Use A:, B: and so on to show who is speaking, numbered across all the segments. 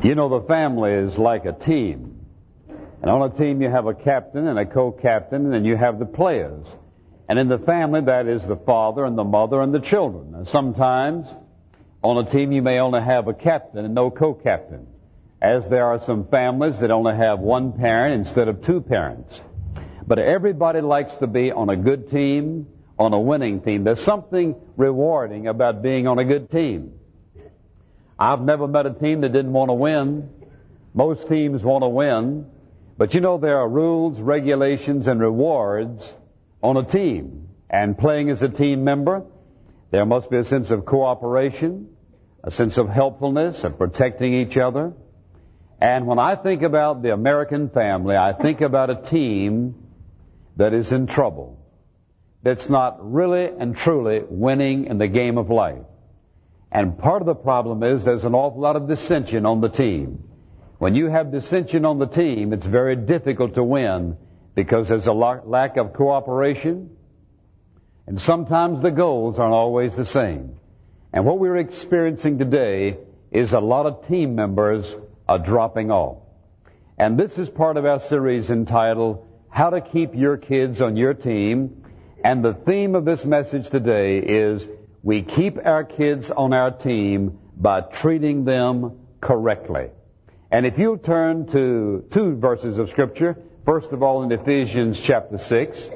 A: You know, the family is like a team. And on a team you have a captain and a co-captain, and then you have the players. And in the family, that is the father and the mother and the children. And sometimes on a team you may only have a captain and no co-captain, as there are some families that only have one parent instead of two parents. But everybody likes to be on a good team, on a winning team. There's something rewarding about being on a good team. I've never met a team that didn't want to win. Most teams want to win. But you know, there are rules, regulations, and rewards on a team. And playing as a team member, there must be a sense of cooperation, a sense of helpfulness, of protecting each other. And when I think about the American family, I think about a team that is in trouble, that's not really and truly winning in the game of life. And part of the problem is there's an awful lot of dissension on the team. When you have dissension on the team, it's very difficult to win because there's a lack of cooperation, and sometimes the goals aren't always the same. And what we're experiencing today is a lot of team members are dropping off. And this is part of our series entitled, How to Keep Your Kids on Your Team. And the theme of this message today is, we keep our kids on our team by treating them correctly. And if you'll turn to two verses of Scripture, first of all in Ephesians chapter 6,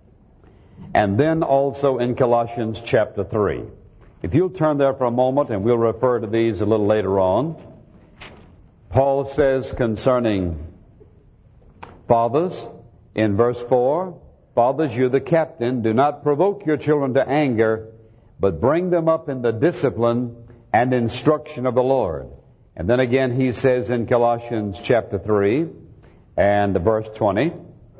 A: and then also in Colossians chapter 3. If you'll turn there for a moment, and we'll refer to these a little later on. Paul says concerning fathers, in verse 4, fathers, you're the captain. Do not provoke your children to anger, but bring them up in the discipline and instruction of the Lord. And then again he says in Colossians chapter 3 and verse 20,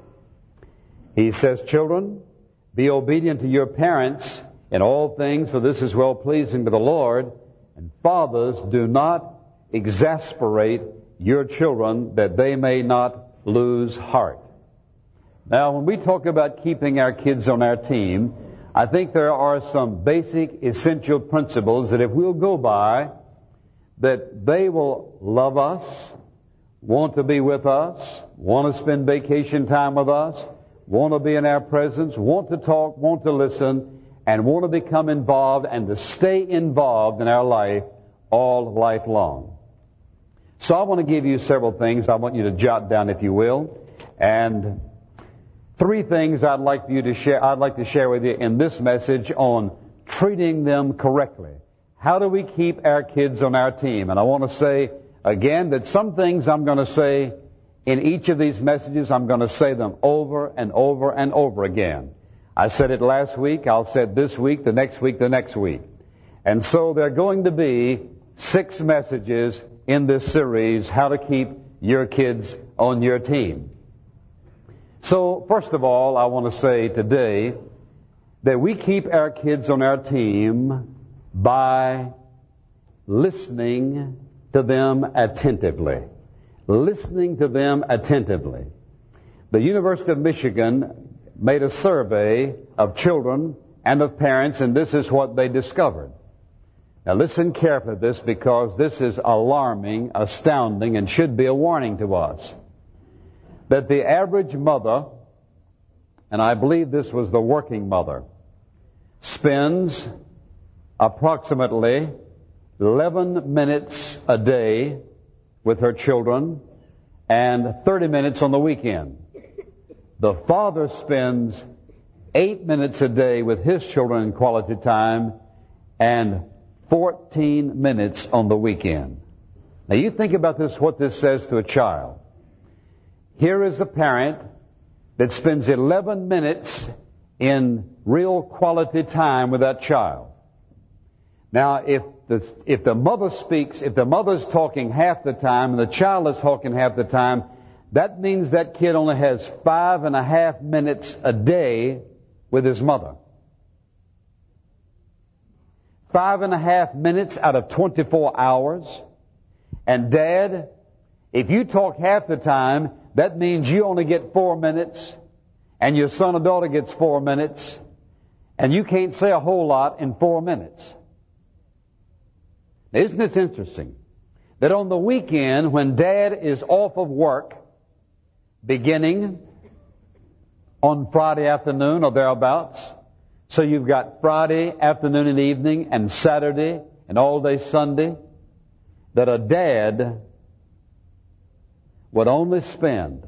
A: he says, children, be obedient to your parents in all things, for this is well-pleasing to the Lord. And fathers, do not exasperate your children, that they may not lose heart. Now, when we talk about keeping our kids on our team, I think there are some basic, essential principles that if we'll go by, that they will love us, want to be with us, want to spend vacation time with us, want to be in our presence, want to talk, want to listen, and want to become involved and to stay involved in our life all life long. So I want to give you several things I want you to jot down, if you will, and three things I'd like to share with you in this message on treating them correctly. How do we keep our kids on our team? And I want to say again that some things I'm going to say in each of these messages, I'm going to say them over and over and over again. I said it last week, I'll say it this week, the next week, the next week. And so there are going to be 6 messages in this series, How to Keep Your Kids on Your Team. So, first of all, I want to say today that we keep our kids on our team by listening to them attentively. Listening to them attentively. The University of Michigan made a survey of children and of parents, and this is what they discovered. Now listen carefully to this, because this is alarming, astounding, and should be a warning to us. That the average mother, and I believe this was the working mother, spends approximately 11 minutes a day with her children and 30 minutes on the weekend. The father spends 8 minutes a day with his children in quality time and 14 minutes on the weekend. Now you think about this, what this says to a child. Here is a parent that spends 11 minutes in real quality time with that child. Now, if the mother speaks, if the mother's talking half the time and the child is talking half the time, that means that kid only has 5.5 minutes a day with his mother. 5.5 minutes out of 24 hours. And Dad, if you talk half the time, that means you only get 4 minutes, and your son or daughter gets 4 minutes, and you can't say a whole lot in 4 minutes. Now, isn't it interesting that on the weekend, when Dad is off of work, beginning on Friday afternoon or thereabouts, so you've got Friday afternoon and evening and Saturday and all day Sunday, that a dad would only spend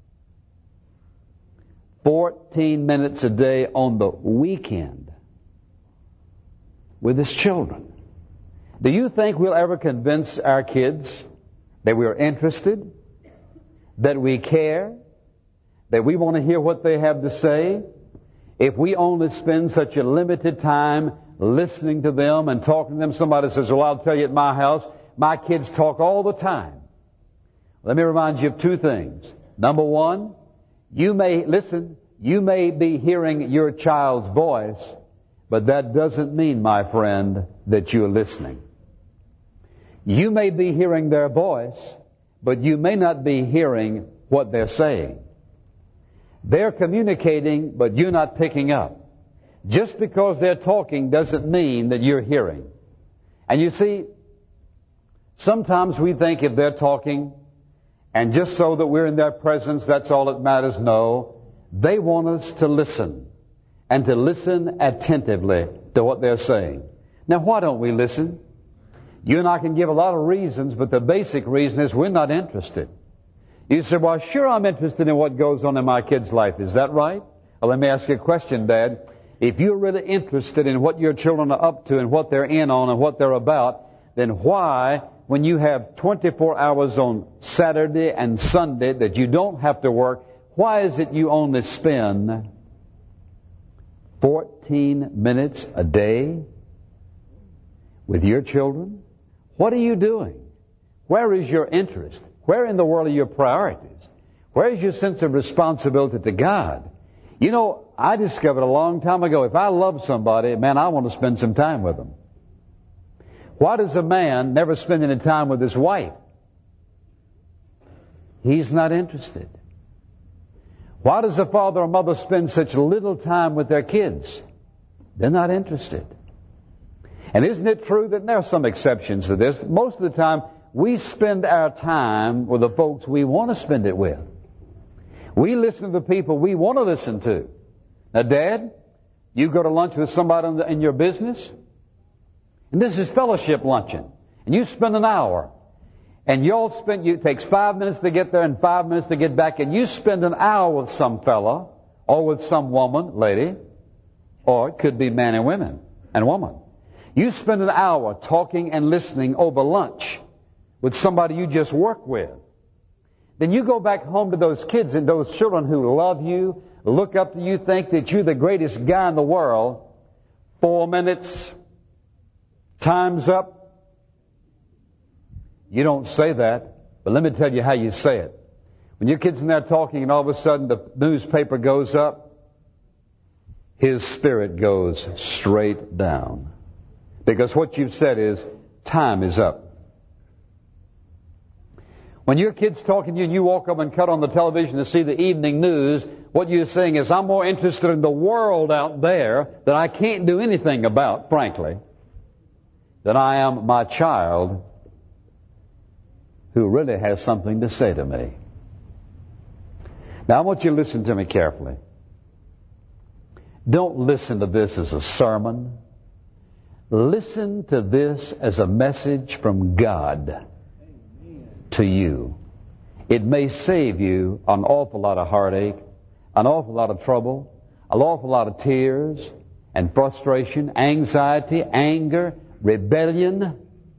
A: 14 minutes a day on the weekend with his children. Do you think we'll ever convince our kids that we are interested, that we care, that we want to hear what they have to say, if we only spend such a limited time listening to them and talking to them? Somebody says, well, I'll tell you, at my house, my kids talk all the time. Let me remind you of two things. Number one, you may be hearing your child's voice, but that doesn't mean, my friend, that you're listening. You may be hearing their voice, but you may not be hearing what they're saying. They're communicating, but you're not picking up. Just because they're talking doesn't mean that you're hearing. And you see, sometimes we think if they're talking, and just so that we're in their presence, that's all that matters. No, they want us to listen, and to listen attentively to what they're saying. Now, why don't we listen? You and I can give a lot of reasons, but the basic reason is we're not interested. You say, well, sure, I'm interested in what goes on in my kid's life. Is that right? Well, let me ask you a question, Dad. If you're really interested in what your children are up to and what they're in on and what they're about, then why, when you have 24 hours on Saturday and Sunday that you don't have to work, why is it you only spend 14 minutes a day with your children? What are you doing? Where is your interest? Where in the world are your priorities? Where is your sense of responsibility to God? You know, I discovered a long time ago, if I love somebody, man, I want to spend some time with them. Why does a man never spend any time with his wife? He's not interested. Why does a father or mother spend such little time with their kids? They're not interested. And isn't it true that there are some exceptions to this? Most of the time, we spend our time with the folks we want to spend it with. We listen to the people we want to listen to. Now, Dad, you go to lunch with somebody in your business, and this is fellowship luncheon, and you spend an hour, and it takes 5 minutes to get there and 5 minutes to get back, and you spend an hour with some fella, or with some woman, lady, or it could be man and woman. You spend an hour talking and listening over lunch with somebody you just work with. Then you go back home to those kids and those children who love you, look up to you, think that you're the greatest guy in the world. 4 minutes, time's up. You don't say that, but let me tell you how you say it. When your kid's in there talking and all of a sudden the newspaper goes up, his spirit goes straight down. Because what you've said is, time is up. When your kid's talking to you and you walk up and cut on the television to see the evening news, what you're saying is, I'm more interested in the world out there that I can't do anything about, frankly, than I am my child who really has something to say to me. Now, I want you to listen to me carefully. Don't listen to this as a sermon. Listen to this as a message from God to you. It may save you an awful lot of heartache, an awful lot of trouble, an awful lot of tears and frustration, anxiety, anger, rebellion,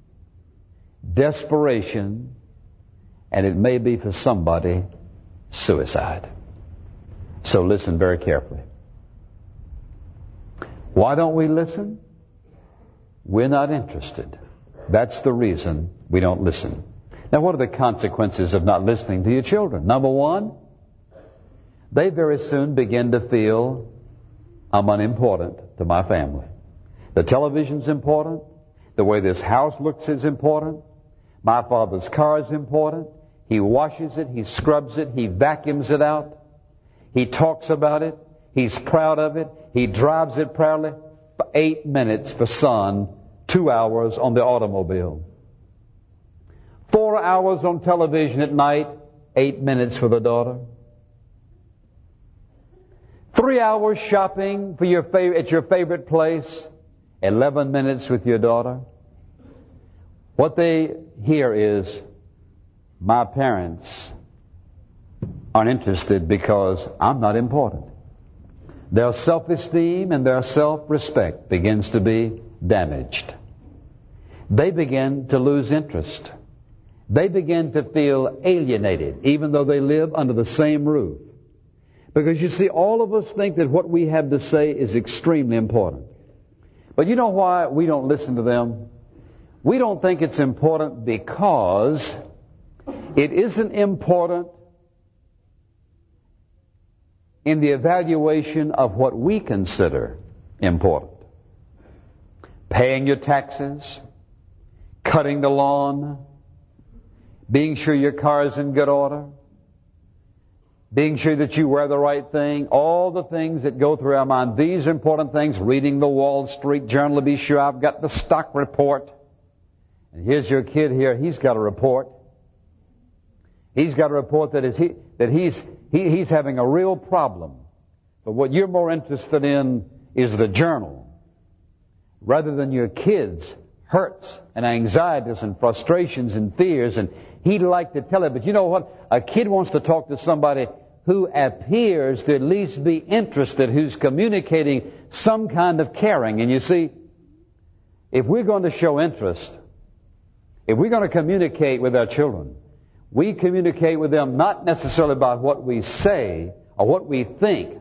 A: desperation, and it may be for somebody, suicide. So listen very carefully. Why don't we listen? We're not interested. That's the reason we don't listen. Now, what are the consequences of not listening to your children? Number one, they very soon begin to feel, I'm unimportant to my family. The television's important. The way this house looks is important. My father's car is important. He washes it. He scrubs it. He vacuums it out. He talks about it. He's proud of it. He drives it proudly. 8 minutes for son, 2 hours on the automobile. 4 hours on television at night, 8 minutes for the daughter. 3 hours shopping for at your favorite place, 11 minutes with your daughter. What they hear is, my parents aren't interested because I'm not important. Their self-esteem and their self-respect begins to be damaged. They begin to lose interest. They begin to feel alienated, even though they live under the same roof. Because you see, all of us think that what we have to say is extremely important. But you know why we don't listen to them? We don't think it's important because it isn't important in the evaluation of what we consider important. Paying your taxes, cutting the lawn, being sure your car is in good order, being sure that you wear the right thing, all the things that go through our mind. These are important things. Reading the Wall Street Journal to be sure I've got the stock report. And here's your kid here. He's got a report. He's got a report that he's having a real problem. But what you're more interested in is the journal, rather than your kids' hurts and anxieties and frustrations and fears. And he'd like to tell it, but you know what? A kid wants to talk to somebody who appears to at least be interested, who's communicating some kind of caring. And you see, if we're going to show interest, if we're going to communicate with our children, we communicate with them not necessarily about what we say or what we think,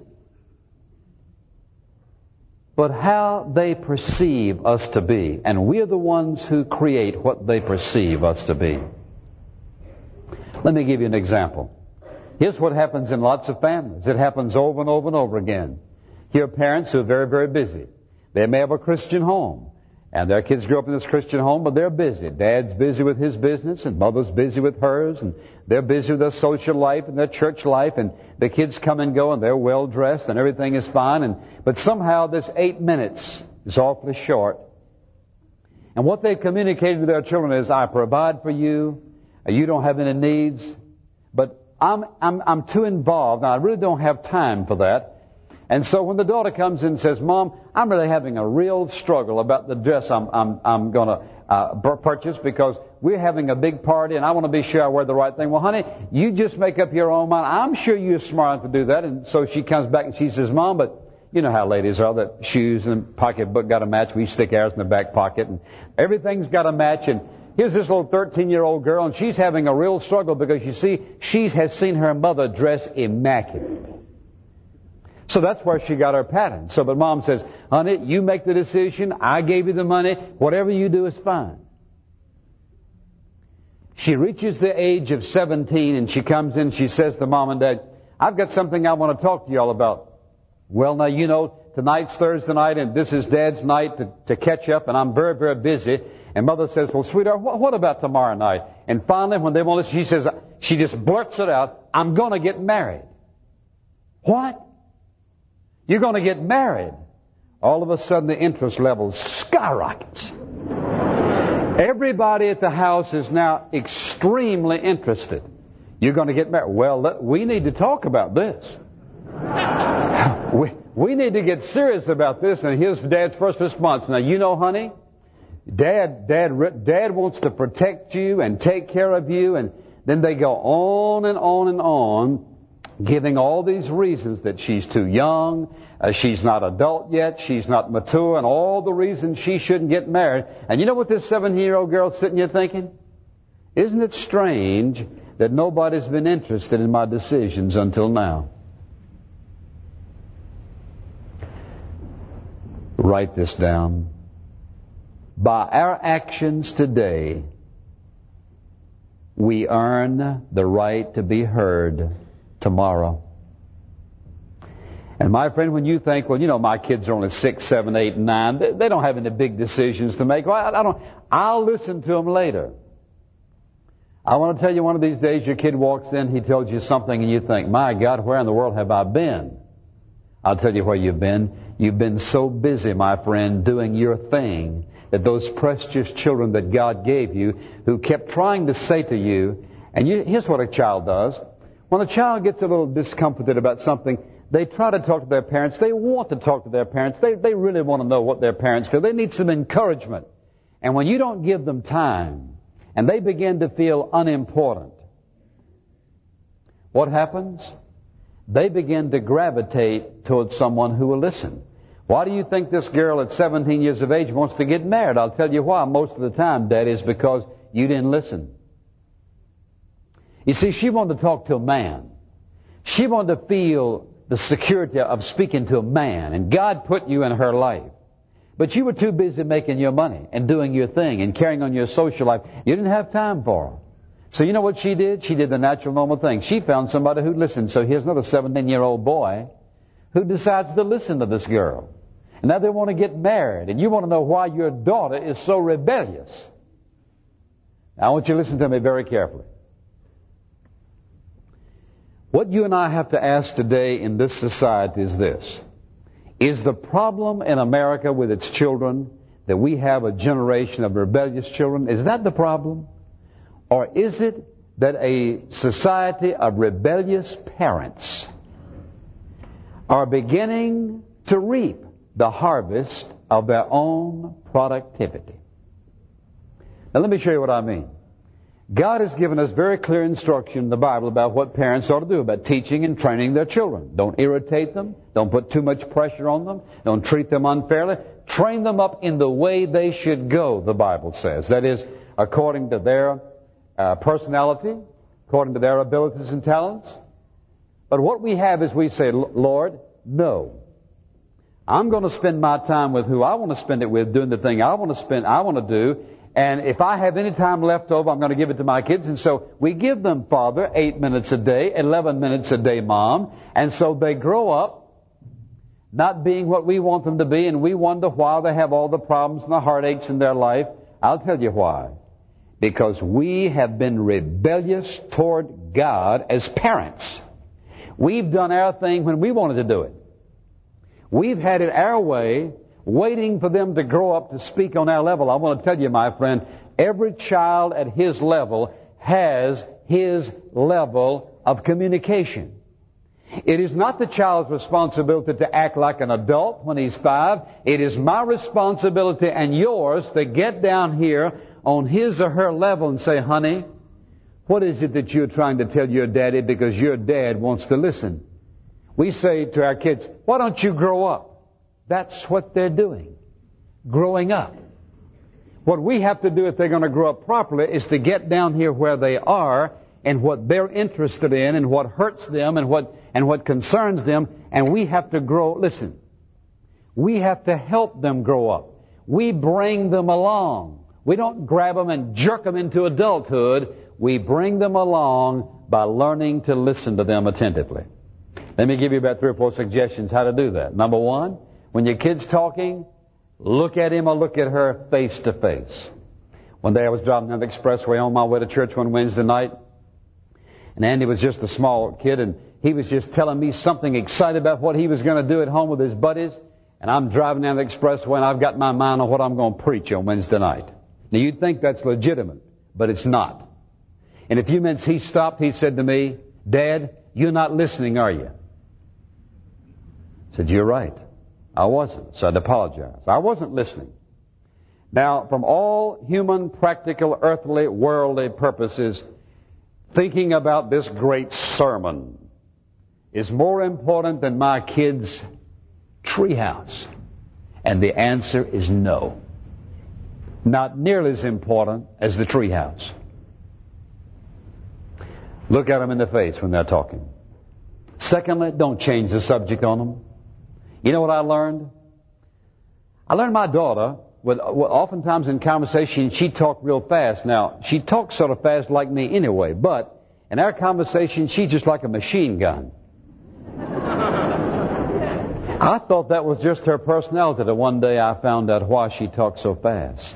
A: but how they perceive us to be. And we're the ones who create what they perceive us to be. Let me give you an example. Here's what happens in lots of families. It happens over and over and over again. Here are parents who are very, very busy. They may have a Christian home, and their kids grew up in this Christian home, but they're busy. Dad's busy with his business, and mother's busy with hers, and they're busy with their social life and their church life, and the kids come and go, and they're well dressed, and everything is fine. But somehow this 8 minutes is awfully short. And what they've communicated to their children is, I provide for you, you don't have any needs, but I'm too involved. Now, I really don't have time for that. And so when the daughter comes in and says, Mom, I'm really having a real struggle about the dress I'm going to purchase because we're having a big party and I want to be sure I wear the right thing. Well, honey, you just make up your own mind. I'm sure you're smart enough to do that. And so she comes back and she says, Mom, but you know how ladies are, that shoes and pocketbook got to match. We stick ours in the back pocket and everything's got to match. And here's this little 13-year-old girl, and she's having a real struggle because, you see, she has seen her mother dress immaculate. So that's where she got her pattern. So, but Mom says, honey, you make the decision. I gave you the money. Whatever you do is fine. She reaches the age of 17, and she comes in, she says to Mom and Dad, I've got something I want to talk to you all about. Well, now, you know, tonight's Thursday night, and this is Dad's night to catch up, and I'm very, very busy. And Mother says, well, sweetheart, what about tomorrow night? And finally, when they want to, she says, she just blurts it out, I'm going to get married. What? You're going to get married? All of a sudden, the interest level skyrockets. Everybody at the house is now extremely interested. You're going to get married. Well, we need to talk about this. We need to get serious about this. And here's Dad's first response. Now, you know, honey, Dad wants to protect you and take care of you. And then they go on and on and on, giving all these reasons that she's too young, she's not adult yet, she's not mature, and all the reasons she shouldn't get married. And you know what this 17-year-old girl's sitting here thinking? Isn't it strange that nobody's been interested in my decisions until now? Write this down. By our actions today, we earn the right to be heard tomorrow. And my friend, when you think, well, you know, my kids are only 6, 7, 8, and 9, they don't have any big decisions to make. Well, I'll listen to them later. I want to tell you, one of these days your kid walks in, he tells you something, and you think, my God, where in the world have I been? I'll tell you where you've been. You've been so busy, my friend, doing your thing, that those precious children that God gave you, who kept trying to say to you, and here's what a child does. When a child gets a little discomforted about something, they try to talk to their parents. They want to talk to their parents. They really want to know what their parents feel. They need some encouragement. And when you don't give them time, and they begin to feel unimportant, what happens? They begin to gravitate towards someone who will listen. Why do you think this girl at 17 years of age wants to get married? I'll tell you why. Most of the time, Daddy, is because you didn't listen. You see, she wanted to talk to a man. She wanted to feel the security of speaking to a man. And God put you in her life. But you were too busy making your money and doing your thing and carrying on your social life. You didn't have time for her. So you know what she did? She did the natural, normal thing. She found somebody who listened. So here's another 17-year-old boy who decides to listen to this girl. And now they want to get married. And you want to know why your daughter is so rebellious. Now I want you to listen to me very carefully. What you and I have to ask today in this society is this. Is the problem in America with its children that we have a generation of rebellious children? Is that the problem? Or is it that a society of rebellious parents are beginning to reap the harvest of their own productivity? Now let me show you what I mean. God has given us very clear instruction in the Bible about what parents ought to do about teaching and training their children. Don't irritate them. Don't put too much pressure on them. Don't treat them unfairly. Train them up in the way they should go, the Bible says. That is, according to their personality, according to their abilities and talents. But what we have is we say, Lord, no. I'm going to spend my time with who I want to spend it with, doing the thing I want to do. And if I have any time left over, I'm going to give it to my kids. And so we give them, Father, 8 minutes a day, 11 minutes a day, Mom. And so they grow up not being what we want them to be. And we wonder why they have all the problems and the heartaches in their life. I'll tell you why. Because we have been rebellious toward God as parents. We've done our thing when we wanted to do it. We've had it our way, waiting for them to grow up to speak on our level. I want to tell you, my friend, every child at his level has his level of communication. It is not the child's responsibility to act like an adult when he's 5. It is my responsibility and yours to get down here on his or her level and say, honey, what is it that you're trying to tell your daddy, because your dad wants to listen? We say to our kids, why don't you grow up? That's what they're doing, growing up. What we have to do if they're going to grow up properly is to get down here where they are and what they're interested in and what hurts them and what concerns them. And we have to grow. Listen, we have to help them grow up. We bring them along. We don't grab them and jerk them into adulthood. We bring them along by learning to listen to them attentively. Let me give you about 3 or 4 suggestions how to do that. Number 1, when your kid's talking, look at him or look at her face to face. One day I was driving down the expressway on my way to church one Wednesday night, and Andy was just a small kid, and he was just telling me something excited about what he was going to do at home with his buddies, and I'm driving down the expressway, and I've got my mind on what I'm going to preach on Wednesday night. Now you'd think that's legitimate, but it's not. In a few minutes he stopped, he said to me, Dad, you're not listening, are you? I said, you're right. I wasn't, so I'd apologize. I wasn't listening. Now, from all human, practical, earthly, worldly purposes, thinking about this great sermon is more important than my kids' treehouse. And the answer is no. Not nearly as important as the treehouse. Look at them in the face when they're talking. Secondly, don't change the subject on them. You know what I learned? I learned my daughter, oftentimes in conversation, she talked real fast. Now, she talks sort of fast like me anyway, but in our conversation, she's just like a machine gun. I thought that was just her personality, till one day I found out why she talked so fast.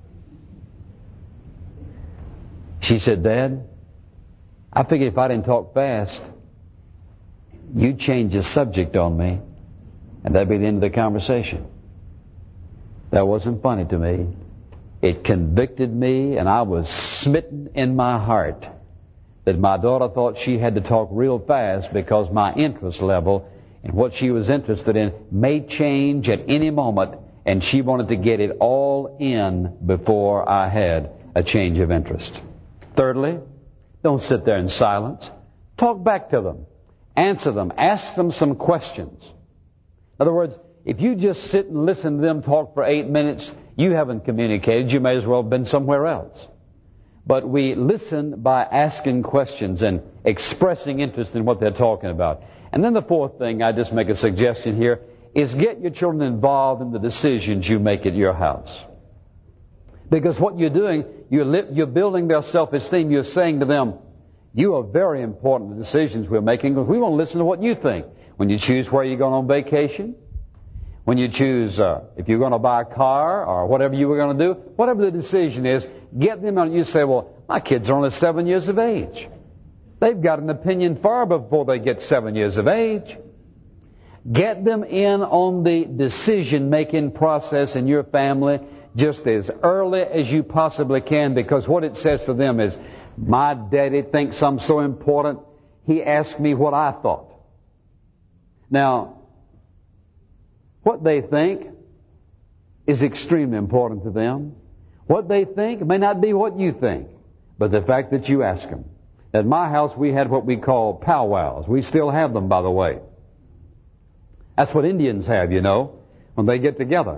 A: She said, Dad, I figured if I didn't talk fast, you'd change the subject on me. And that'd be the end of the conversation. That wasn't funny to me. It convicted me, and I was smitten in my heart that my daughter thought she had to talk real fast because my interest level and what she was interested in may change at any moment, and she wanted to get it all in before I had a change of interest. Thirdly, don't sit there in silence. Talk back to them. Answer them. Ask them some questions. In other words, if you just sit and listen to them talk for 8 minutes, you haven't communicated. You may as well have been somewhere else. But we listen by asking questions and expressing interest in what they're talking about. And then the fourth thing, I just make a suggestion here, is get your children involved in the decisions you make at your house. Because what you're doing, you're building their self-esteem. You're saying to them, you are very important in the decisions we're making because we want to listen to what you think. When you choose where you're going on vacation, when you choose if you're going to buy a car or whatever you were going to do, whatever the decision is, get them on. You say, well, my kids are only 7 years of age. They've got an opinion far before they get 7 years of age. Get them in on the decision-making process in your family just as early as you possibly can, because what it says to them is, my daddy thinks I'm so important, he asked me what I thought. Now, what they think is extremely important to them. What they think may not be what you think, but the fact that you ask them. At my house, we had what we call powwows. We still have them, by the way. That's what Indians have, you know, when they get together.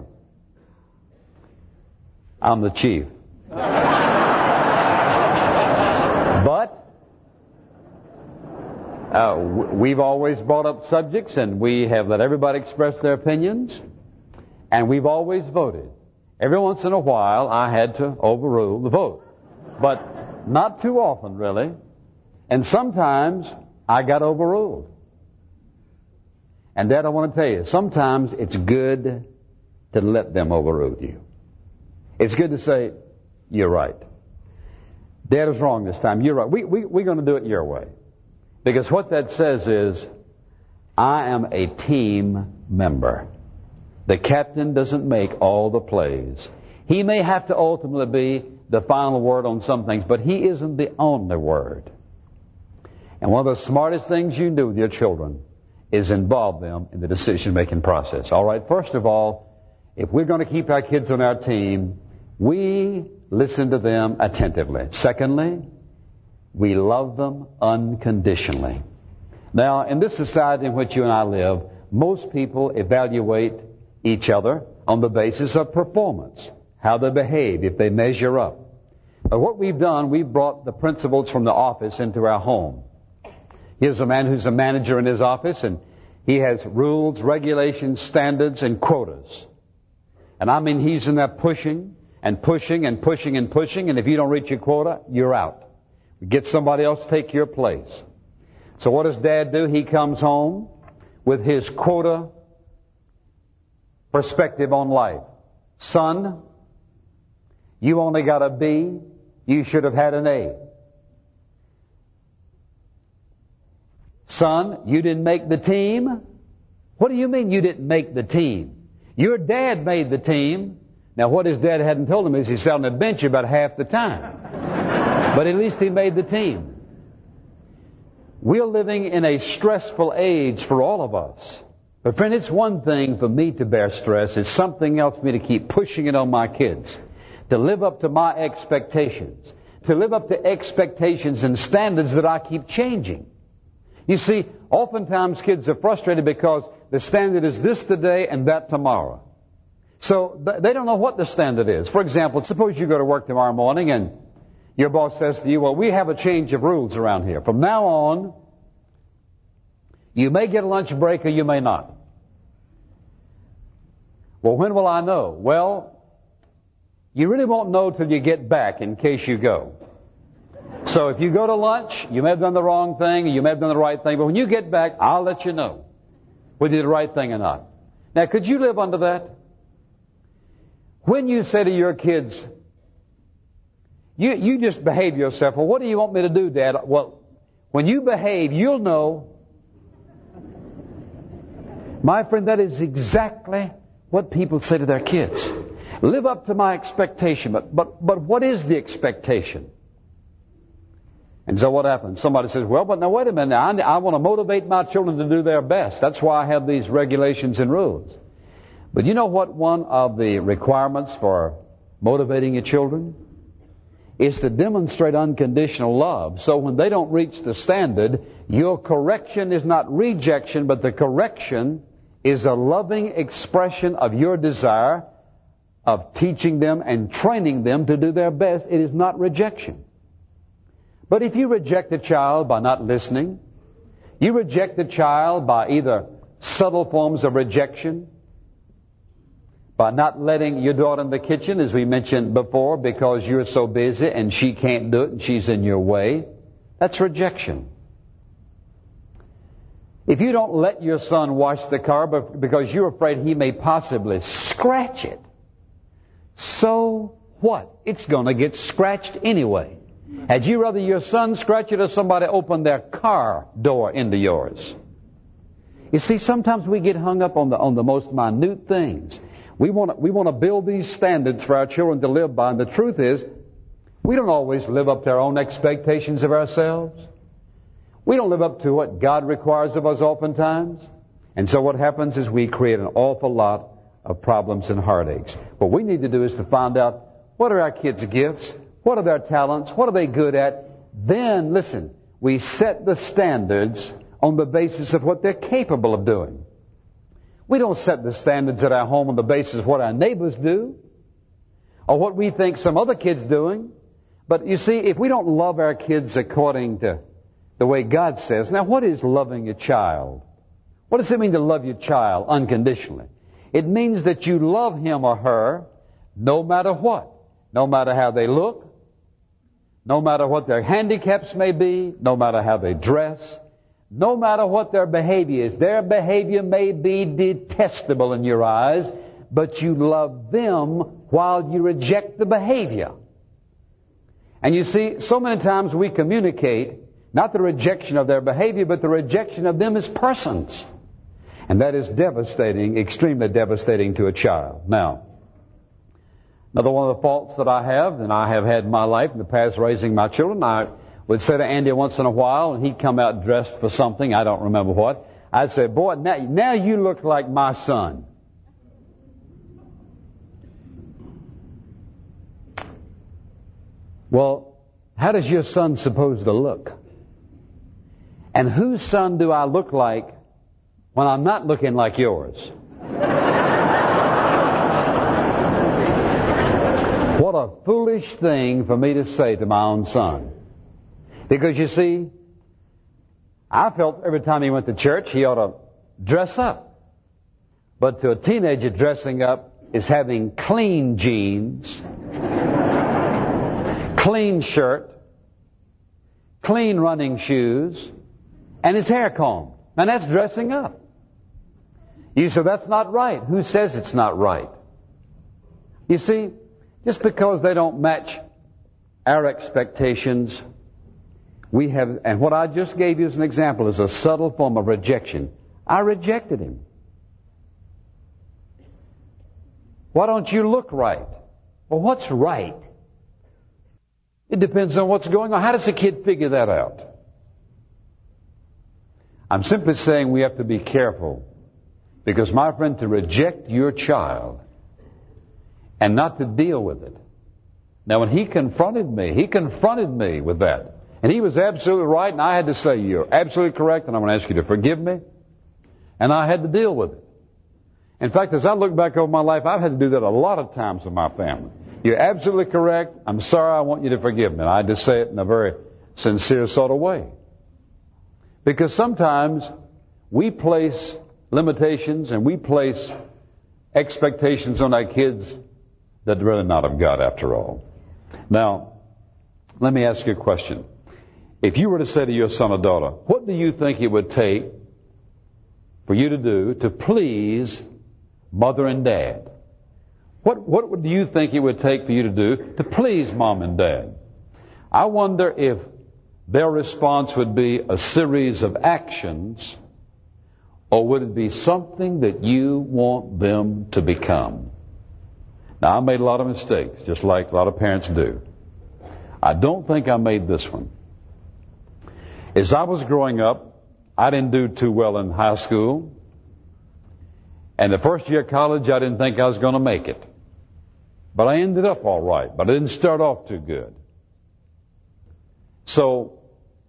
A: I'm the chief. But we've always brought up subjects, and we have let everybody express their opinions, and we've always voted. Every once in a while, I had to overrule the vote, but not too often, really. And sometimes I got overruled. And Dad, I want to tell you, sometimes it's good to let them overrule you. It's good to say, you're right. Dad is wrong this time. You're right. We're going to do it your way. Because what that says is, I am a team member. The captain doesn't make all the plays. He may have to ultimately be the final word on some things, but he isn't the only word. And one of the smartest things you can do with your children is involve them in the decision-making process. All right, first of all, if we're going to keep our kids on our team, we listen to them attentively. Secondly, we love them unconditionally. Now, in this society in which you and I live, most people evaluate each other on the basis of performance, how they behave, if they measure up. But what we've done, we've brought the principles from the office into our home. Here's a man who's a manager in his office, and he has rules, regulations, standards, and quotas. And I mean, he's in there pushing and pushing and pushing and pushing, and if you don't reach your quota, you're out. Get somebody else to take your place. So what does Dad do? He comes home with his quota perspective on life. Son, you only got a B. You should have had an A. Son, you didn't make the team. What do you mean you didn't make the team? Your dad made the team. Now what his dad hadn't told him is he sat on the bench about half the time. But at least he made the team. We're living in a stressful age for all of us. But friend, it's one thing for me to bear stress. It's something else for me to keep pushing it on my kids. To live up to my expectations. To live up to expectations and standards that I keep changing. You see, oftentimes kids are frustrated because the standard is this today and that tomorrow. So they don't know what the standard is. For example, suppose you go to work tomorrow morning and your boss says to you, well, we have a change of rules around here. From now on, you may get a lunch break or you may not. Well, when will I know? Well, you really won't know till you get back in case you go. So if you go to lunch, you may have done the wrong thing, you may have done the right thing, but when you get back, I'll let you know whether you did the right thing or not. Now, could you live under that? When you say to your kids, you just behave yourself. Well, what do you want me to do, Dad? Well, when you behave, you'll know. My friend, that is exactly what people say to their kids. Live up to my expectation. But what is the expectation? And so what happens? Somebody says, well, but now wait a minute. I want to motivate my children to do their best. That's why I have these regulations and rules. But you know what one of the requirements for motivating your children is to demonstrate unconditional love. So when they don't reach the standard, your correction is not rejection, but the correction is a loving expression of your desire of teaching them and training them to do their best. It is not rejection. But if you reject a child by not listening, you reject a child by either subtle forms of rejection, by not letting your daughter in the kitchen, as we mentioned before, because you're so busy and she can't do it and she's in your way, that's rejection. If you don't let your son wash the car because you're afraid he may possibly scratch it, so what? It's going to get scratched anyway. Had you rather your son scratch it or somebody open their car door into yours? You see, sometimes we get hung up on the most minute things. We want to build these standards for our children to live by, and the truth is, we don't always live up to our own expectations of ourselves. We don't live up to what God requires of us oftentimes. And so what happens is we create an awful lot of problems and heartaches. What we need to do is to find out, what are our kids' gifts? What are their talents? What are they good at? Then, listen, we set the standards on the basis of what they're capable of doing. We don't set the standards at our home on the basis of what our neighbors do or what we think some other kid's doing. But you see, if we don't love our kids according to the way God says, now what is loving a child? What does it mean to love your child unconditionally? It means that you love him or her no matter what. No matter how they look, no matter what their handicaps may be, no matter how they dress, no matter what their behavior is. Their behavior may be detestable in your eyes, but you love them while you reject the behavior. And you see, so many times we communicate not the rejection of their behavior, but the rejection of them as persons. And that is devastating, extremely devastating to a child. Now, another one of the faults that I have, and I have had in my life in the past raising my children, I would say to Andy once in a while, and he'd come out dressed for something, I don't remember what, I'd say, boy, now you look like my son. Well, how does your son supposed to look? And whose son do I look like when I'm not looking like yours? What a foolish thing for me to say to my own son. Because you see, I felt every time he went to church, he ought to dress up. But to a teenager, dressing up is having clean jeans, clean shirt, clean running shoes, and his hair combed. And that's dressing up. You say, that's not right. Who says it's not right? You see, just because they don't match our expectations, we have, and what I just gave you as an example is a subtle form of rejection. I rejected him. Why don't you look right? Well, what's right? It depends on what's going on. How does a kid figure that out? I'm simply saying we have to be careful. Because, my friend, to reject your child and not to deal with it. Now, when he confronted me with that. And he was absolutely right, and I had to say, you're absolutely correct, and I'm going to ask you to forgive me. And I had to deal with it. In fact, as I look back over my life, I've had to do that a lot of times with my family. You're absolutely correct. I'm sorry, I want you to forgive me. And I had to say it in a very sincere sort of way. Because sometimes we place limitations and we place expectations on our kids that are really not of God after all. Now, let me ask you a question. If you were to say to your son or daughter, what do you think it would take for you to do to please mother and dad? What do you think it would take for you to do to please mom and dad? I wonder if their response would be a series of actions or would it be something that you want them to become? Now, I made a lot of mistakes, just like a lot of parents do. I don't think I made this one. As I was growing up, I didn't do too well in high school. And the first year of college, I didn't think I was going to make it. But I ended up all right. But I didn't start off too good. So,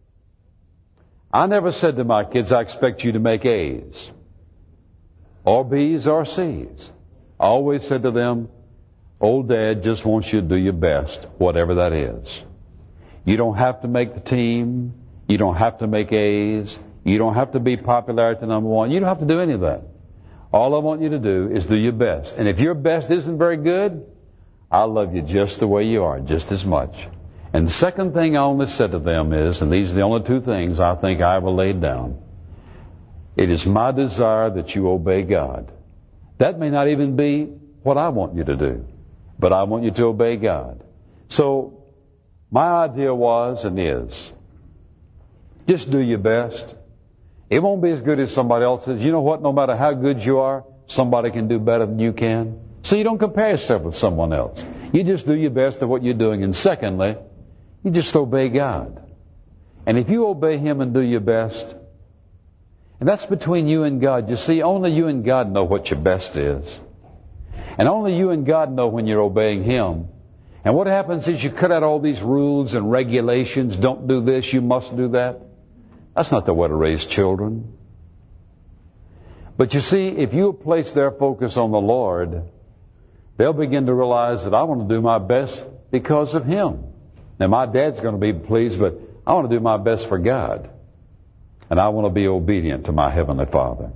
A: I never said to my kids, I expect you to make A's, or B's, or C's. I always said to them, old Dad just wants you to do your best, whatever that is. You don't have to make the team. You don't have to make A's. You don't have to be popularity number one. You don't have to do any of that. All I want you to do is do your best. And if your best isn't very good, I love you just the way you are, just as much. And the second thing I only said to them is, and these are the only two things I think I ever laid down, it is my desire that you obey God. That may not even be what I want you to do, but I want you to obey God. So, my idea was and is, just do your best. It won't be as good as somebody else's. You know what? No matter how good you are, somebody can do better than you can. So you don't compare yourself with someone else. You just do your best at what you're doing. And secondly, you just obey God. And if you obey Him and do your best, and that's between you and God. You see, only you and God know what your best is. And only you and God know when you're obeying Him. And what happens is you cut out all these rules and regulations. Don't do this, you must do that. That's not the way to raise children. But you see, if you place their focus on the Lord, they'll begin to realize that I want to do my best because of Him. Now, my dad's going to be pleased, but I want to do my best for God. And I want to be obedient to my Heavenly Father.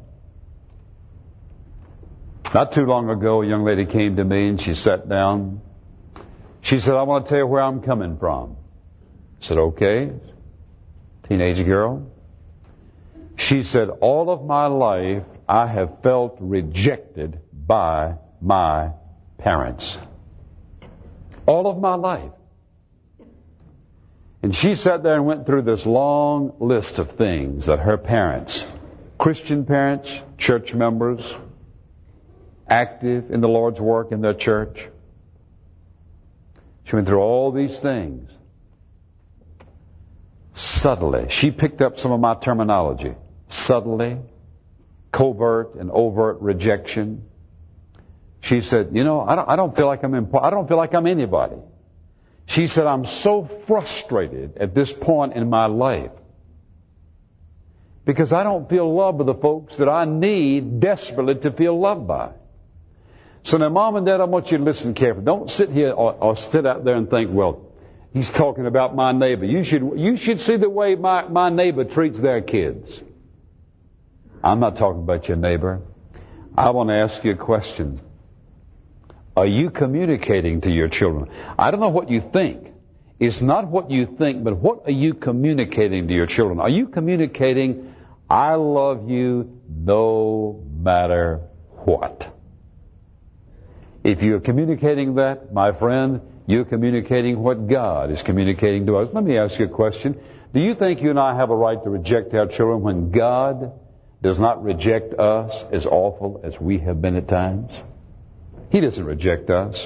A: Not too long ago, a young lady came to me and she sat down. She said, I want to tell you where I'm coming from. I said, okay. Teenage girl. She said, all of my life I have felt rejected by my parents. All of my life. And she sat there and went through this long list of things that her parents, Christian parents, church members, active in the Lord's work in their church. She went through all these things. Subtly, she picked up some of my terminology. Subtly, covert and overt rejection. She said, you know, I don't feel like I'm important. I don't feel like I'm anybody. She said, I'm so frustrated at this point in my life because I don't feel loved by the folks that I need desperately to feel loved by. So now, Mom and Dad, I want you to listen carefully. Don't sit here or sit out there and think, well, he's talking about my neighbor. You should see the way my neighbor treats their kids. I'm not talking about your neighbor. I want to ask you a question. Are you communicating to your children? I don't know what you think. It's not what you think, but what are you communicating to your children? Are you communicating, I love you no matter what? If you're communicating that, my friend, you're communicating what God is communicating to us. Let me ask you a question. Do you think you and I have a right to reject our children when God does not reject us as awful as we have been at times? He doesn't reject us.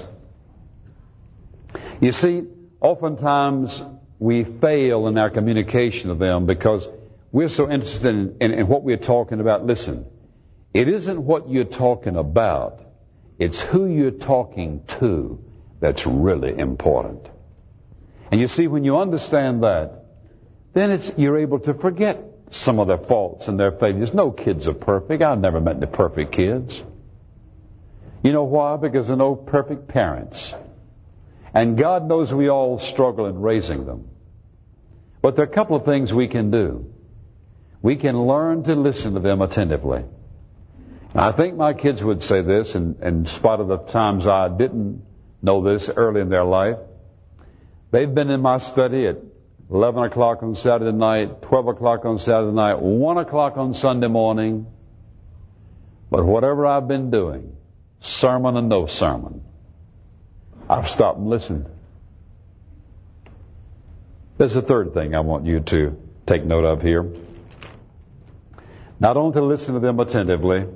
A: You see, oftentimes we fail in our communication of them because we're so interested in what we're talking about. Listen, it isn't what you're talking about. It's who you're talking to that's really important. And you see, when you understand that, then you're able to forget some of their faults and their failures. No kids are perfect. I've never met any perfect kids. You know why? Because there are no perfect parents. And God knows we all struggle in raising them. But there are a couple of things we can do. We can learn to listen to them attentively. And I think my kids would say this, in spite of the times I didn't know this early in their life. They've been in my study at 11 o'clock on Saturday night, 12 o'clock on Saturday night, 1 o'clock on Sunday morning. But whatever I've been doing, sermon and no sermon, I've stopped and listened. There's a third thing I want you to take note of here. Not only to listen to them attentively,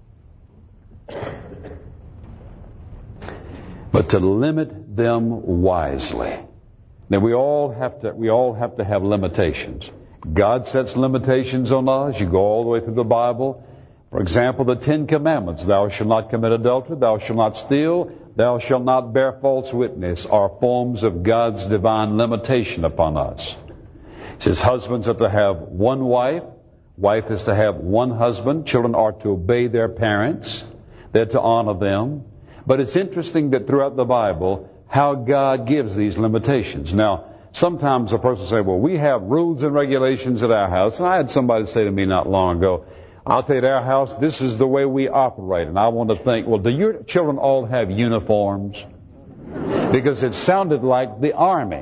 A: but to limit them wisely. Now we all have to have limitations. God sets limitations on us. You go all the way through the Bible. For example, the 10 Commandments. Thou shalt not commit adultery. Thou shalt not steal. Thou shalt not bear false witness are forms of God's divine limitation upon us. It says husbands are to have one wife. Wife is to have one husband. Children are to obey their parents. They're to honor them. But it's interesting that throughout the Bible, how God gives these limitations. Now, sometimes a person will say, well, we have rules and regulations at our house. And I had somebody say to me not long ago, I'll tell you, at our house, this is the way we operate. And I want to think, well, do your children all have uniforms? Because it sounded like the Army.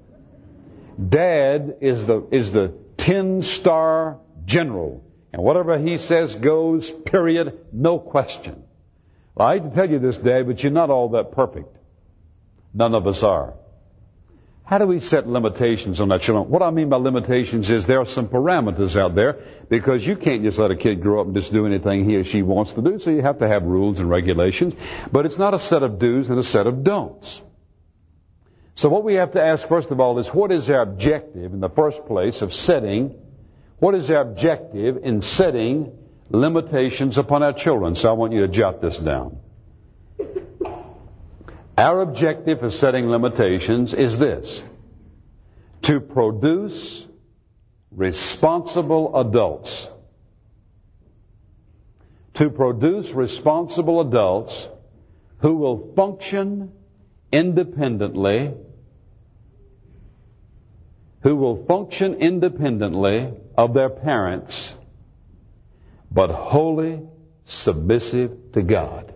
A: Dad is the 10-star general. And whatever he says goes, period, no question. Well, I hate to tell you this, Dad, but you're not all that perfect. None of us are. How do we set limitations on our children? What I mean by limitations is there are some parameters out there, because you can't just let a kid grow up and just do anything he or she wants to do, so you have to have rules and regulations. But it's not a set of do's and a set of don'ts. So what we have to ask, first of all, is what is our objective in the first place of setting, what is our objective in setting limitations upon our children? So I want you to jot this down. Our objective for setting limitations is this: to produce responsible adults. To produce responsible adults who will function independently, of their parents, but wholly submissive to God.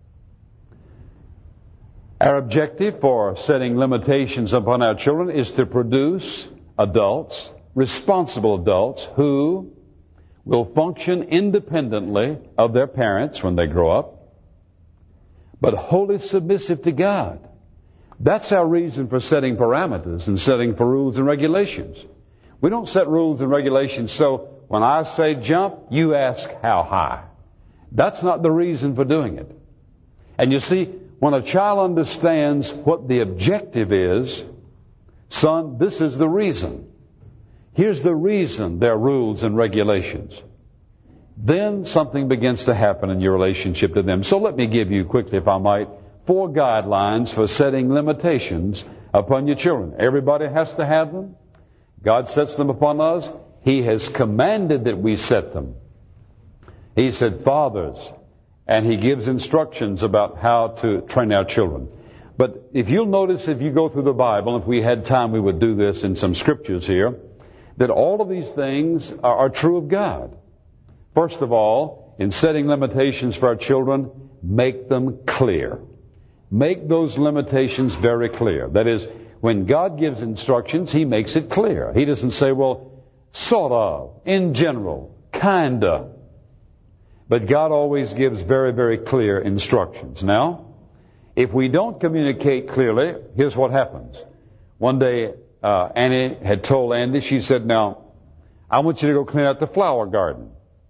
A: Our objective for setting limitations upon our children is to produce adults, responsible adults, who will function independently of their parents when they grow up, but wholly submissive to God. That's our reason for setting parameters and setting for rules and regulations. We don't set rules and regulations so when I say jump, you ask how high. That's not the reason for doing it. And you see, when a child understands what the objective is, son, this is the reason. Here's the reason there are rules and regulations. Then something begins to happen in your relationship to them. So let me give you quickly, if I might, 4 guidelines for setting limitations upon your children. Everybody has to have them. God sets them upon us. He has commanded that we set them. He said, fathers, and He gives instructions about how to train our children. But if you'll notice, if you go through the Bible, if we had time, we would do this in some scriptures here, that all of these things are true of God. First of all, in setting limitations for our children, make them clear. Make those limitations very clear. That is, when God gives instructions, He makes it clear. He doesn't say, well, sort of, in general, kinda. But God always gives very, very clear instructions. Now, if we don't communicate clearly, here's what happens. One day, Annie had told Andy, she said, now, I want you to go clean out the flower garden.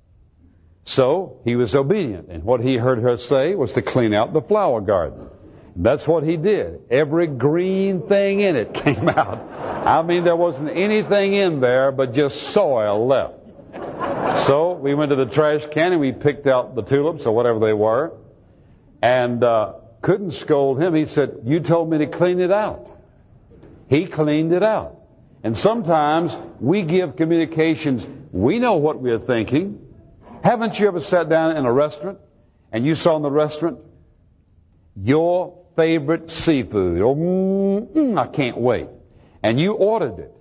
A: So, he was obedient. And what he heard her say was to clean out the flower garden. And that's what he did. Every green thing in it came out. I mean, there wasn't anything in there but just soil left. So we went to the trash can and we picked out the tulips or whatever they were, and couldn't scold him. He said, you told me to clean it out. He cleaned it out. And sometimes we give communications, we know what we're thinking. Haven't you ever sat down in a restaurant and you saw in the restaurant your favorite seafood? Oh, I can't wait. And you ordered it.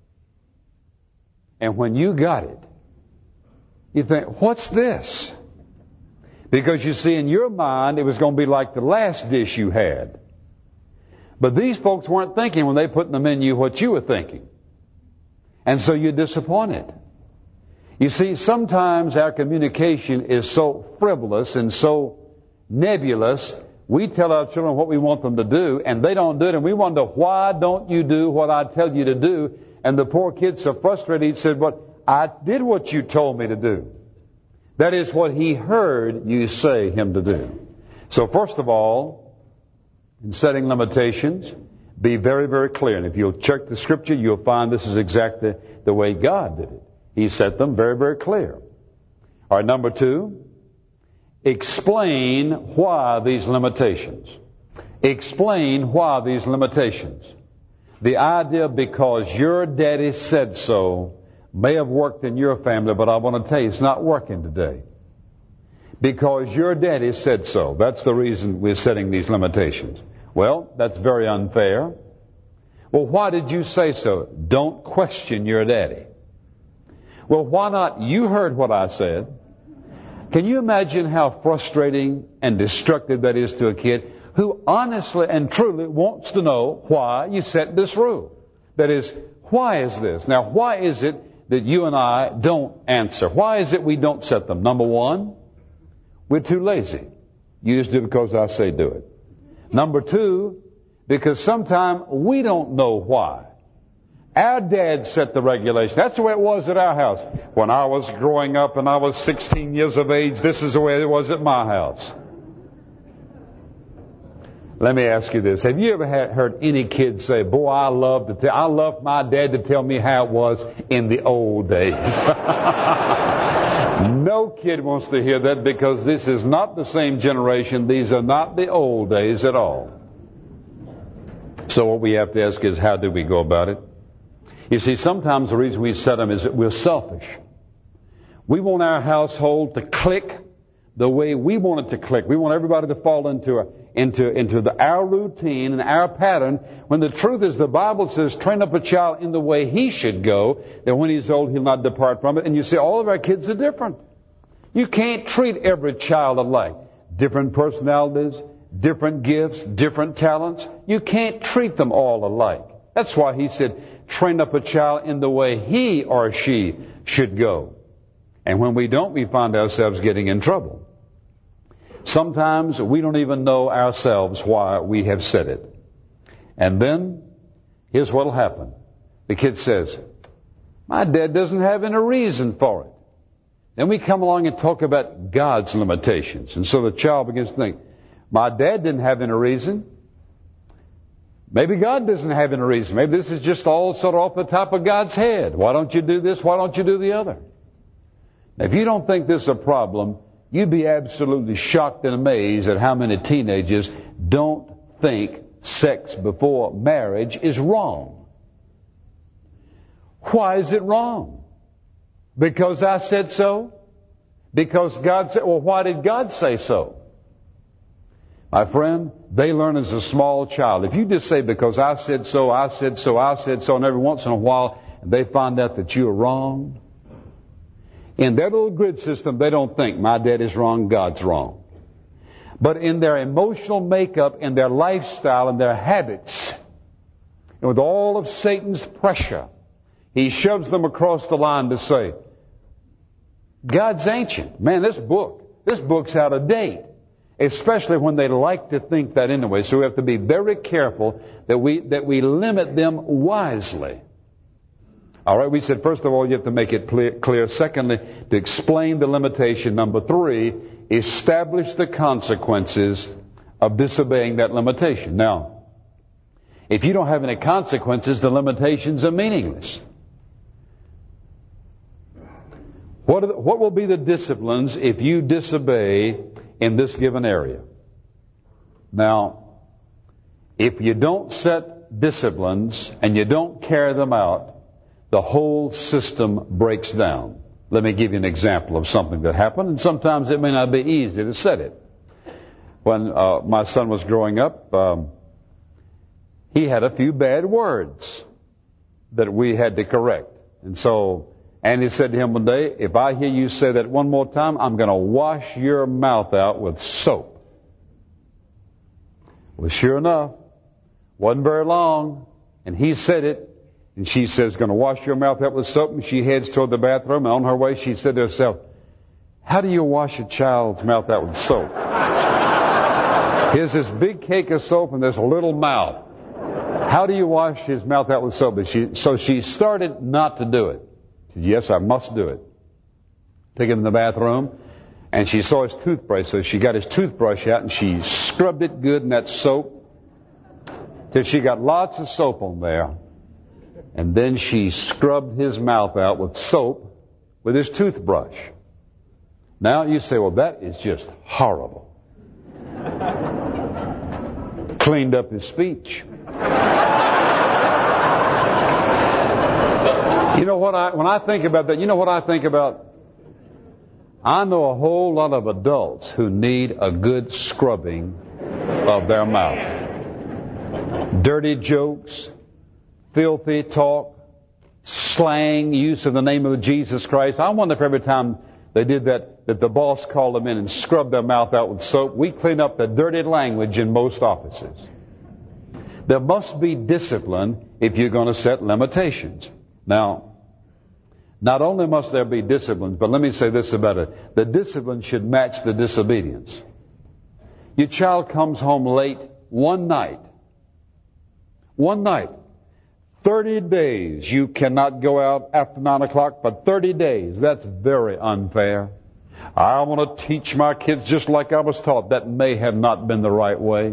A: And when you got it, you think, what's this? Because you see, in your mind, it was going to be like the last dish you had. But these folks weren't thinking when they put in the menu what you were thinking. And so you're disappointed. You see, sometimes our communication is so frivolous and so nebulous, we tell our children what we want them to do, and they don't do it, and we wonder, why don't you do what I tell you to do? And the poor kid's so frustrated, he said, but I did what you told me to do. That is what he heard you say him to do. So first of all, in setting limitations, be very, very clear. And if you'll check the Scripture, you'll find this is exactly the way God did it. He set them very, very clear. All right, number two, explain why these limitations. Explain why these limitations. The idea because your daddy said so may have worked in your family, but I want to tell you it's not working today. Because your daddy said so. That's the reason we're setting these limitations. Well, that's very unfair. Well, why did you say so? Don't question your daddy. Well, why not? You heard what I said. Can you imagine how frustrating and destructive that is to a kid who honestly and truly wants to know why you set this rule? That is, why is this? Now, why is it that you and I don't answer? Why is it we don't set them? Number one, we're too lazy. You just do it because I say do it. Number two, because sometimes we don't know why. Our dad set the regulation. That's the way it was at our house. When I was growing up and I was 16 years of age, this is the way it was at my house. Let me ask you this. Have you ever heard any kid say, boy, I love my dad to tell me how it was in the old days? No kid wants to hear that because this is not the same generation. These are not the old days at all. So what we have to ask is, how do we go about it? You see, sometimes the reason we set them is that we're selfish. We want our household to click the way we want it to click. We want everybody to fall into our routine and our pattern, when the truth is the Bible says, train up a child in the way he should go, that when he's old he'll not depart from it. And you see, all of our kids are different. You can't treat every child alike. Different personalities, different gifts, different talents. You can't treat them all alike. That's why he said, train up a child in the way he or she should go. And when we don't, we find ourselves getting in trouble. Sometimes we don't even know ourselves why we have said it. And then, here's what'll happen. The kid says, my dad doesn't have any reason for it. Then we come along and talk about God's limitations. And so the child begins to think, my dad didn't have any reason. Maybe God doesn't have any reason. Maybe this is just all sort of off the top of God's head. Why don't you do this? Why don't you do the other? Now, if you don't think this is a problem, you'd be absolutely shocked and amazed at how many teenagers don't think sex before marriage is wrong. Why is it wrong? Because I said so? Because God said, well, why did God say so? My friend, they learn as a small child. If you just say, because I said so, I said so, I said so, and every once in a while they find out that you're wrong, in their little grid system, they don't think, my dad is wrong, God's wrong. But in their emotional makeup, in their lifestyle, and their habits, and with all of Satan's pressure, he shoves them across the line to say, God's ancient. Man, this book's out of date. Especially when they like to think that anyway. So we have to be very careful that we limit them wisely. All right, we said, first of all, you have to make it clear. Secondly, to explain the limitation. Number three, establish the consequences of disobeying that limitation. Now, if you don't have any consequences, the limitations are meaningless. What will be the disciplines if you disobey in this given area? Now, if you don't set disciplines and you don't carry them out, the whole system breaks down. Let me give you an example of something that happened, and sometimes it may not be easy to set it. When my son was growing up, he had a few bad words that we had to correct. And so Andy said to him one day, if I hear you say that one more time, I'm going to wash your mouth out with soap. Well, sure enough, wasn't very long, and he said it, and she says, going to wash your mouth out with soap, and she heads toward the bathroom, and on her way she said to herself, how do you wash a child's mouth out with soap? Here's this big cake of soap and this little mouth. How do you wash his mouth out with soap? So she started not to do it. She said, yes, I must do it. Take him in the bathroom. And she saw his toothbrush, so she got his toothbrush out and she scrubbed it good in that soap till she got lots of soap on there. And then she scrubbed his mouth out with soap with his toothbrush. Now you say, well, that is just horrible. Cleaned up his speech. You know what when I think about that, you know what I think about? I know a whole lot of adults who need a good scrubbing of their mouth. Dirty jokes, filthy talk, slang, use of the name of Jesus Christ. I wonder if every time they did that the boss called them in and scrubbed their mouth out with soap. We clean up the dirty language in most offices. There must be discipline if you're going to set limitations. Now, not only must there be discipline, but let me say this about it. The discipline should match the disobedience. Your child comes home late one night. 30 days you cannot go out after 9 o'clock, but 30 days, that's very unfair. I want to teach my kids just like I was taught. That may have not been the right way.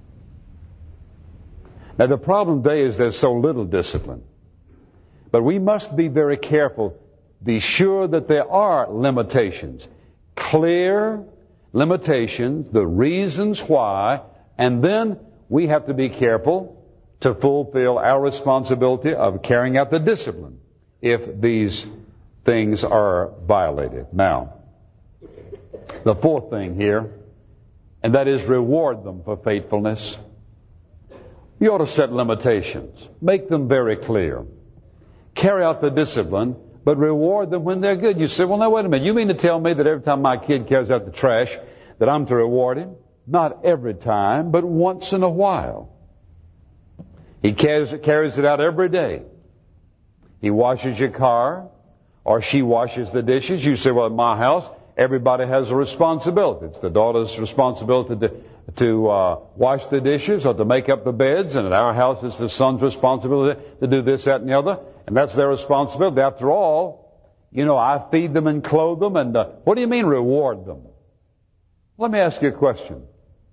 A: Now the problem today is there's so little discipline. But we must be very careful. Be sure that there are limitations. Clear limitations, the reasons why, and then we have to be careful to fulfill our responsibility of carrying out the discipline if these things are violated. Now, the fourth thing here, and that is reward them for faithfulness. You ought to set limitations. Make them very clear. Carry out the discipline, but reward them when they're good. You say, well, now, wait a minute. You mean to tell me that every time my kid carries out the trash that I'm to reward him? Not every time, but once in a while. He carries it out every day. He washes your car, or she washes the dishes. You say, well, at my house, everybody has a responsibility. It's the daughter's responsibility to wash the dishes or to make up the beds, and at our house it's the son's responsibility to do this, that, and the other, and that's their responsibility. After all, you know, I feed them and clothe them, and what do you mean reward them? Let me ask you a question.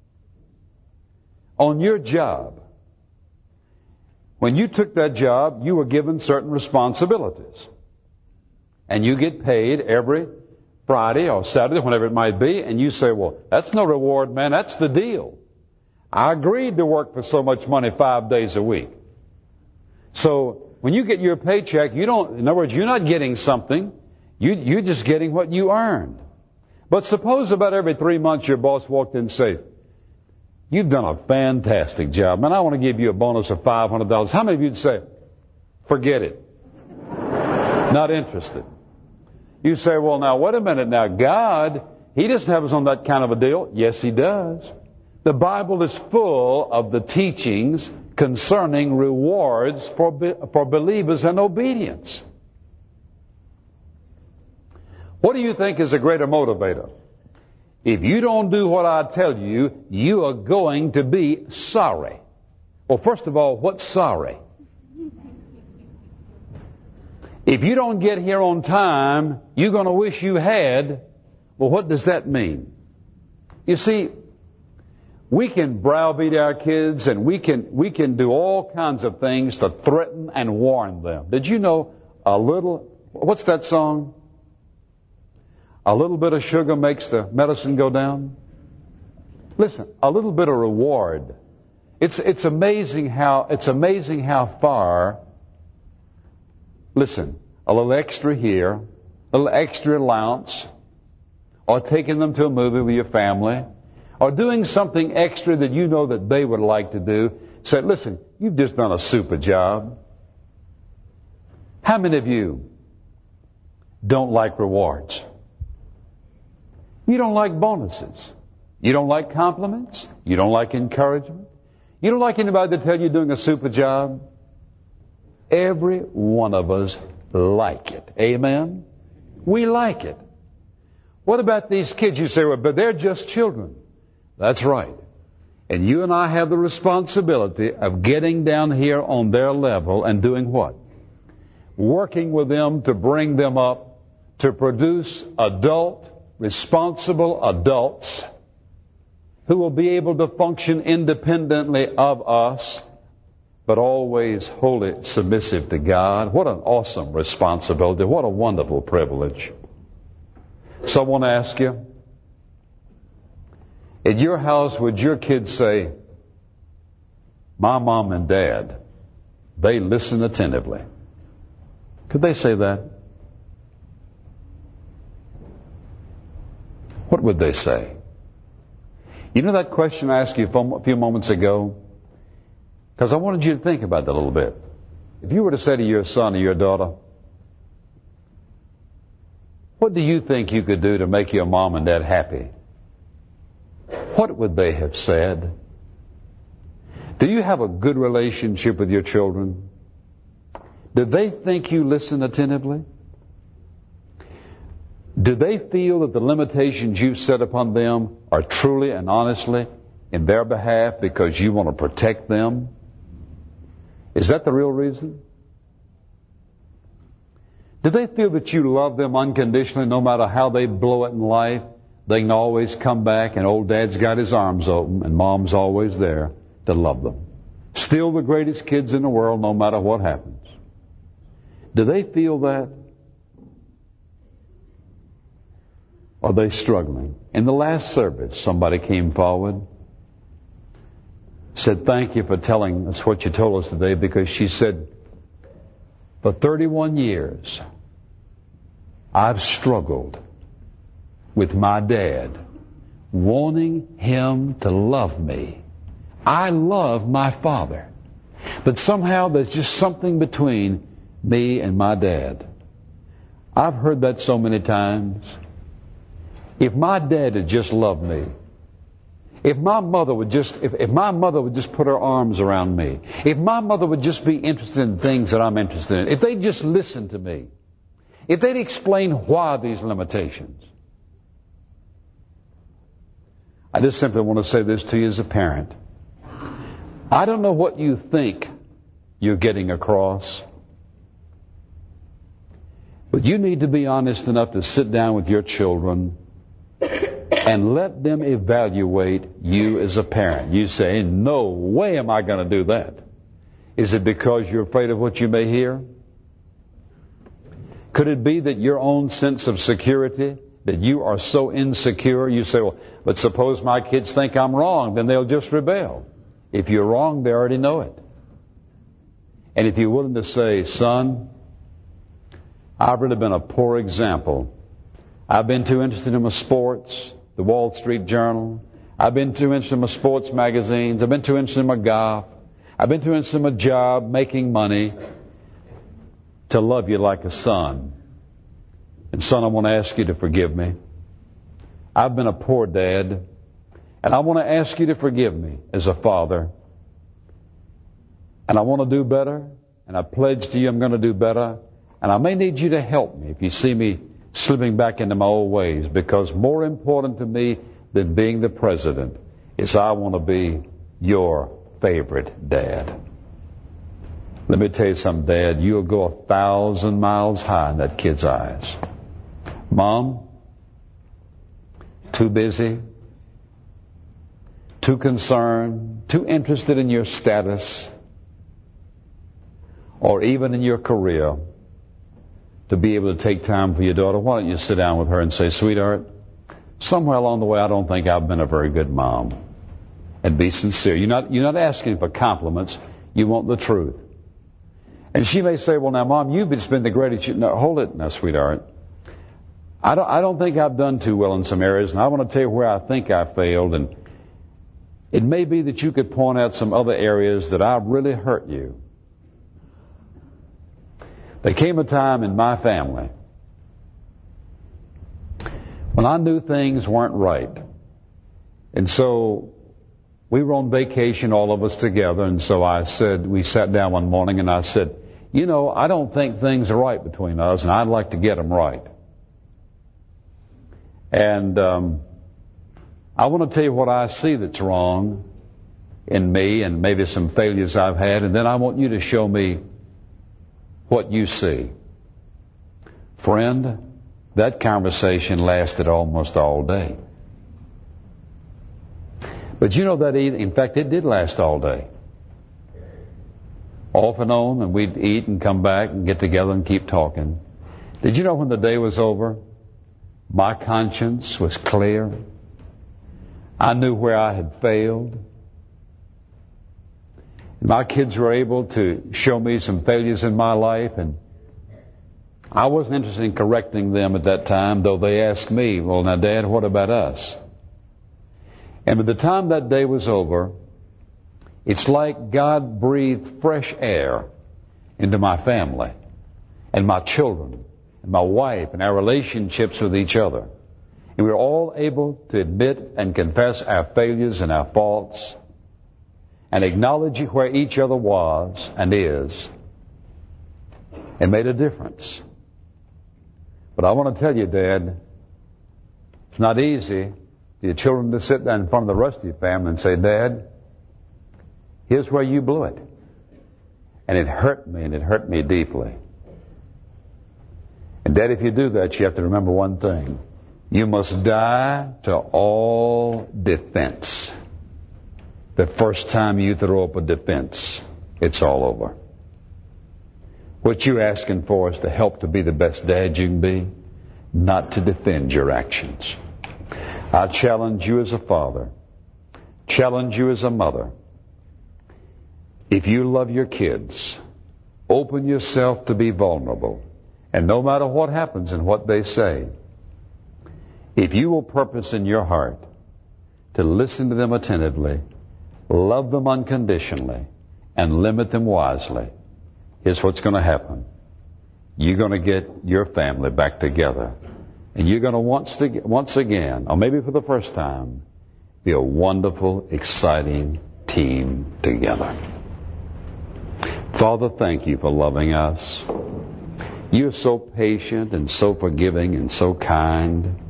A: On your job, when you took that job, you were given certain responsibilities, and you get paid every Friday or Saturday, whenever it might be, and you say, well, that's no reward, man, that's the deal. I agreed to work for so much money 5 days a week. So when you get your paycheck, in other words, you're not getting something, you're just getting what you earned. But suppose about every 3 months your boss walked in and said, you've done a fantastic job, man, I want to give you a bonus of $500. How many of you would say, forget it? Not interested. You say, well, now, wait a minute. Now, God, He doesn't have us on that kind of a deal. Yes, He does. The Bible is full of the teachings concerning rewards for believers and obedience. What do you think is a greater motivator? If you don't do what I tell you, you are going to be sorry. Well, first of all, what's sorry? If you don't get here on time, you're going to wish you had. Well, what does that mean? You see, we can browbeat our kids and we can do all kinds of things to threaten and warn them. Did you know what's that song? A little bit of sugar makes the medicine go down. Listen, a little bit of reward. It's amazing how far. Listen, a little extra here, a little extra allowance, or taking them to a movie with your family, or doing something extra that you know that they would like to do. Say, listen, you've just done a super job. How many of you don't like rewards? You don't like bonuses. You don't like compliments. You don't like encouragement. You don't like anybody to tell you you're doing a super job. Every one of us like it. Amen? We like it. What about these kids? You say, well, but they're just children. That's right. And you and I have the responsibility of getting down here on their level and doing what? Working with them to bring them up to produce adult, responsible adults who will be able to function independently of us, but always wholly submissive to God. What an awesome responsibility. What a wonderful privilege. So I want to ask you, at your house, would your kids say, my mom and dad, they listen attentively? Could they say that? What would they say? You know that question I asked you a few moments ago? Because I wanted you to think about that a little bit. If you were to say to your son or your daughter, what do you think you could do to make your mom and dad happy? What would they have said? Do you have a good relationship with your children? Do they think you listen attentively? Do they feel that the limitations you set upon them are truly and honestly in their behalf because you want to protect them? Is that the real reason? Do they feel that you love them unconditionally no matter how they blow it in life? They can always come back and old dad's got his arms open and mom's always there to love them. Still the greatest kids in the world no matter what happens. Do they feel that? Are they struggling? In the last service, somebody came forward, said, thank you for telling us what you told us today, because she said, for 31 years, I've struggled with my dad, wanting him to love me. I love my father, but somehow there's just something between me and my dad. I've heard that so many times. If my dad had just loved me, if my mother would just put her arms around me, if my mother would just be interested in things that I'm interested in, if they'd just listen to me, if they'd explain why these limitations. I just simply want to say this to you as a parent. I don't know what you think you're getting across, but you need to be honest enough to sit down with your children and let them evaluate you as a parent. You say, no way am I going to do that. Is it because you're afraid of what you may hear? Could it be that your own sense of security, that you are so insecure, you say, well, but suppose my kids think I'm wrong, then they'll just rebel. If you're wrong, they already know it. And if you're willing to say, son, I've really been a poor example. I've been too interested in my sports, the Wall Street Journal. I've been too interested in my sports magazines. I've been too interested in my golf. I've been too interested in my job, making money, to love you like a son. And son, I want to ask you to forgive me. I've been a poor dad, and I want to ask you to forgive me as a father. And I want to do better, and I pledge to you I'm going to do better. And I may need you to help me if you see me slipping back into my old ways, because more important to me than being the president is I want to be your favorite dad. Let me tell you something, Dad. You'll go 1,000 miles high in that kid's eyes. Mom, too busy, too concerned, too interested in your status, or even in your career, to be able to take time for your daughter. Why don't you sit down with her and say, sweetheart, somewhere along the way I don't think I've been a very good mom. And be sincere. You're not asking for compliments. You want the truth. And she may say, well, now, Mom, you've just been the greatest. No, hold it now, sweetheart. I don't think I've done too well in some areas, and I want to tell you where I think I failed. And it may be that you could point out some other areas that I've really hurt you. There came a time in my family when I knew things weren't right. And so we were on vacation, all of us together, and so we sat down one morning and I said, you know, I don't think things are right between us, and I'd like to get them right. And I want to tell you what I see that's wrong in me and maybe some failures I've had, and then I want you to show me what you see. Friend, That conversation lasted almost all day. But you know that, in fact, it did last all day. Off and on, and we'd eat and come back and get together and keep talking. Did you know when the day was over, my conscience was clear? I knew where I had failed. My kids were able to show me some failures in my life, and I wasn't interested in correcting them at that time, though they asked me, well, now, Dad, what about us? And by the time that day was over, it's like God breathed fresh air into my family and my children and my wife and our relationships with each other. And we were all able to admit and confess our failures and our faults and acknowledge where each other was and is. It made a difference. But I want to tell you, Dad, it's not easy for your children to sit down in front of the rest of your family and say, Dad, here's where you blew it. And it hurt me, and it hurt me deeply. And Dad, if you do that, you have to remember one thing. You must die to all defense. The first time you throw up a defense, it's all over. What you're asking for is to help to be the best dad you can be, not to defend your actions. I challenge you as a father, challenge you as a mother. If you love your kids, open yourself to be vulnerable. And no matter what happens and what they say, if you will purpose in your heart to listen to them attentively, love them unconditionally, and limit them wisely, here's what's going to happen. You're going to get your family back together. And you're going to once again, or maybe for the first time, be a wonderful, exciting team together. Father, thank you for loving us. You're so patient and so forgiving and so kind.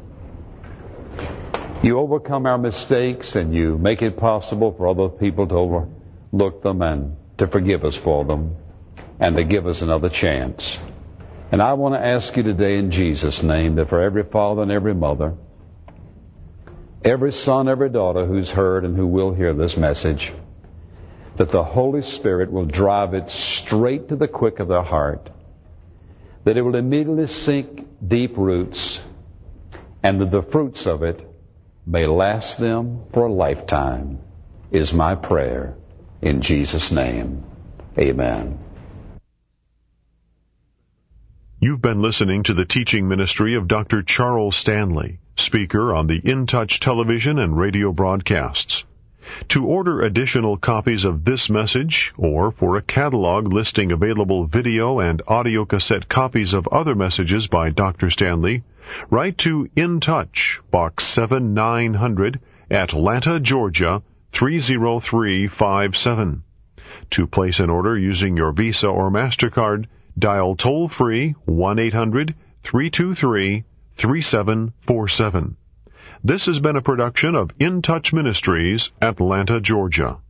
A: You overcome our mistakes and you make it possible for other people to overlook them and to forgive us for them and to give us another chance. And I want to ask you today in Jesus' name that for every father and every mother, every son, every daughter who's heard and who will hear this message, that the Holy Spirit will drive it straight to the quick of their heart, that it will immediately sink deep roots, and that the fruits of it may last them for a lifetime, is my prayer in Jesus' name. Amen.
B: You've been listening to the teaching ministry of Dr. Charles Stanley, speaker on the In Touch television and radio broadcasts. To order additional copies of this message, or for a catalog listing available video and audio cassette copies of other messages by Dr. Stanley, write to In Touch, Box 7900, Atlanta, Georgia, 30357. To place an order using your Visa or MasterCard, dial toll-free 1-800-323-3747. This has been a production of In Touch Ministries, Atlanta, Georgia.